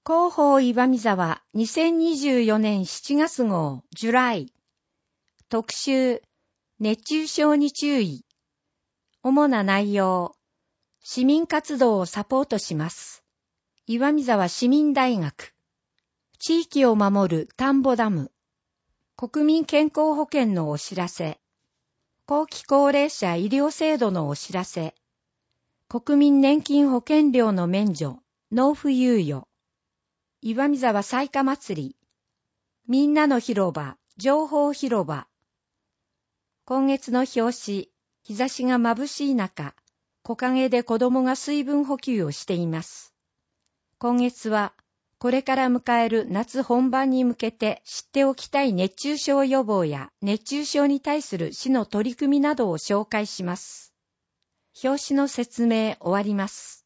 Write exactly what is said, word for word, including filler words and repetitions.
広報岩見沢にせんにじゅうよねんしちがつ号ジュライ特集熱中症に注意。主な内容、市民活動をサポートします。岩見沢市民大学、地域を守る田んぼダム、国民健康保険のお知らせ、後期高齢者医療制度のお知らせ、国民年金保険料の免除、納付猶予、岩見沢彩花祭り、みんなの広場、情報広場。今月の表紙、日差しが眩しい中、木陰で子供が水分補給をしています。今月は、これから迎える夏本番に向けて知っておきたい熱中症予防や熱中症に対する市の取り組みなどを紹介します。表紙の説明終わります。